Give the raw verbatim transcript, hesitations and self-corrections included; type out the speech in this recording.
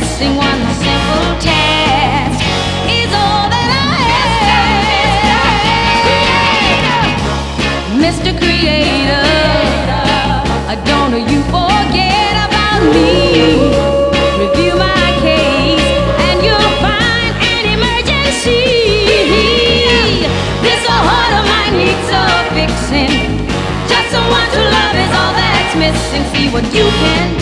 missing one simple task is all that I ask. Mister Creator, don't you forget about me. Review my case and you'll find an emergency. This heart of mine needs a fixing. Just someone to love is all that's missing. See what you can do.